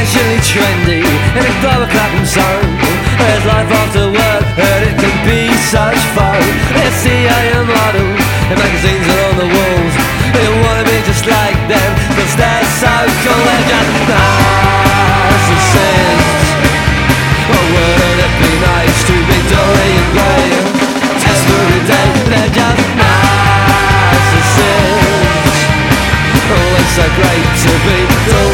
casually trendy in a global clapping zone. There's life after work and it can be such fun. It's the AM model and magazines are on the walls. You wanna be just like them cause they're so cool. They're just narcissists. Oh, wouldn't it be nice to be Dorian Gray? Every day they're just narcissists. Oh, it's so great to be